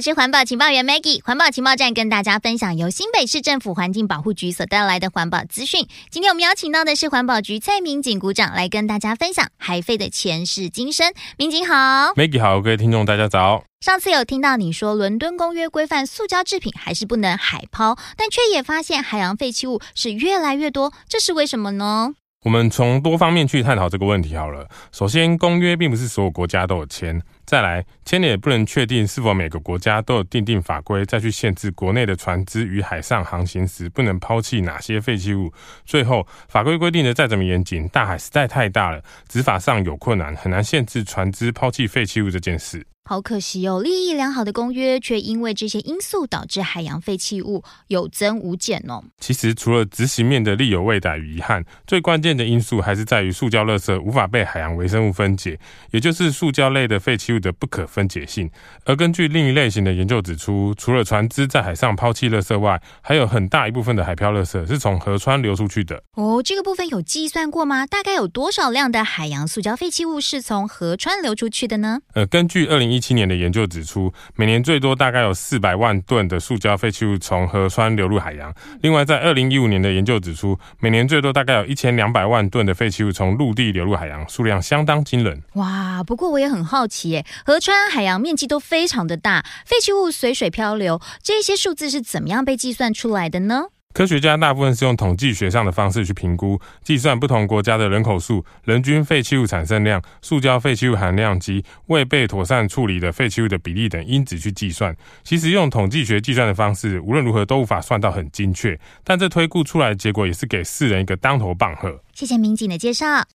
我是环保情报员 Maggie， 环保情报站跟大家分享由新北市政府环境保护局所带来的环保资讯。今天我们邀请到的是环保局蔡明景股长来跟大家分享海废的前世今生。明景好。 Maggie 好，各位听众大家早。 上次有听到你说伦敦公约规范塑胶制品还是不能海抛，但却也发现海洋废弃物是越来越多，这是为什么呢？ 我们从多方面去探讨这个问题好了。首先，公约并不是所有国家都有签，再来，签了也不能确定是否每个国家都有订定法规再去限制国内的船只于海上航行时不能抛弃哪些废弃物。最后，法规规定的再怎么严谨，大海实在太大了，执法上有困难，很难限制船只抛弃废弃物这件事。 好可惜哦，立意良好的公约却因为这些因素导致海洋废弃物有增无减哦。 其实除了执行面的力有未逮与遗憾，最关键的因素还是在于塑胶垃圾无法被海洋微生物分解，也就是塑胶类的废弃物的不可分解性。而根据另一类型的研究指出，除了船只在海上抛弃垃圾外，还有很大一部分的海漂垃圾是从河川流出去的。 哦，这个部分有计算过吗？大概有多少量的海洋塑胶废弃物是从河川流出去的呢？ 根据2017年的研究指出，每年最多大概有400万吨的塑胶废弃物从河川流入海洋。另外，在2015年的研究指出，每年最多大概有1200万吨的废弃物从陆地流入海洋，数量相当惊人。 哇，不过我也很好奇耶，河川、海洋面积都非常的大，废弃物随水漂流，这些数字是怎么样被计算出来的呢？ 科学家大部分是用统计学上的方式去评估，计算不同国家的人口数、人均废弃物产生量、塑胶废弃物含量及未被妥善处理的废弃物的比例等因子去计算。其实用统计学计算的方式，无论如何都无法算到很精确，但这推估出来的结果也是给世人一个当头棒喝。 谢谢明景的介绍。